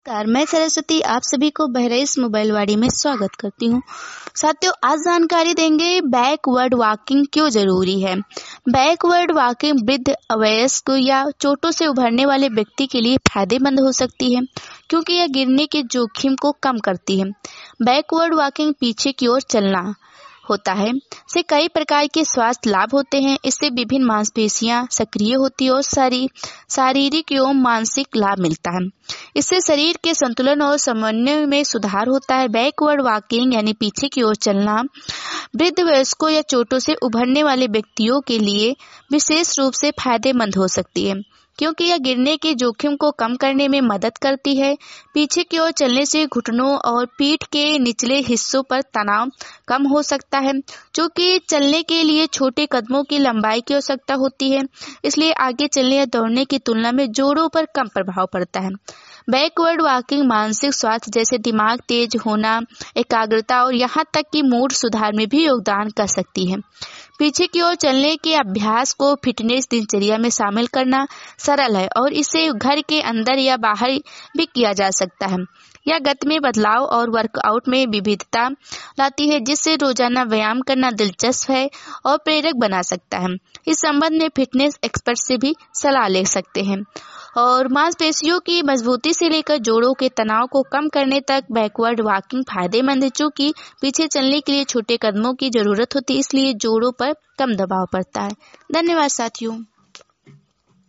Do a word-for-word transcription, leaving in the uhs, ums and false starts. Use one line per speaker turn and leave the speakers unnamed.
नमस्कार, मैं सरस्वती आप सभी को बहराइच मोबाइल वाड़ी में स्वागत करती हूँ। साथियों, आज जानकारी देंगे बैकवर्ड वॉकिंग क्यों जरूरी है। बैकवर्ड वॉकिंग वृद्ध, अवयस्क या चोटों से उभरने वाले व्यक्ति के लिए फायदेमंद हो सकती है क्योंकि यह गिरने के जोखिम को कम करती है। बैकवर्ड वॉकिंग पीछे की ओर चलना होता है से कई प्रकार के स्वास्थ्य लाभ होते हैं। इससे विभिन्न मांसपेशियां सक्रिय होती है और शारी शारीरिक एवं मानसिक लाभ मिलता है। इससे शरीर के संतुलन और समन्वय में सुधार होता है। बैकवर्ड वॉकिंग यानी पीछे की ओर चलना वृद्ध, वयस्कों या चोटों से उभरने वाले व्यक्तियों के लिए विशेष रूप से फायदेमंद हो सकती है क्योंकि यह गिरने के जोखिम को कम करने में मदद करती है। पीछे की ओर चलने से घुटनों और पीठ के निचले हिस्सों पर तनाव कम हो सकता है, जो कि चलने के लिए छोटे कदमों की लंबाई की आवश्यकता होती है। इसलिए आगे चलने या दौड़ने की तुलना में जोड़ों पर कम प्रभाव पड़ता है। बैकवर्ड वॉकिंग मानसिक स्वास्थ्य जैसे दिमाग तेज होना, एकाग्रता और यहाँ तक कि मूड सुधार में भी योगदान कर सकती है। पीछे की ओर चलने के अभ्यास को फिटनेस दिनचर्या में शामिल करना सरल है और इसे घर के अंदर या बाहर भी किया जा सकता है। यह गति में बदलाव और वर्कआउट में विविधता लाती है, जिससे रोजाना व्यायाम करना दिलचस्प है और प्रेरक बना सकता है। इस संबंध में फिटनेस एक्सपर्ट से भी सलाह ले सकते हैं। और मांसपेशियों की मजबूती से लेकर जोड़ों के तनाव को कम करने तक बैकवर्ड वॉकिंग फायदेमंद है, चूंकि पीछे चलने के लिए छोटे कदमों की जरूरत होती है, इसलिए जोड़ों पर कम दबाव पड़ता है। धन्यवाद साथियों।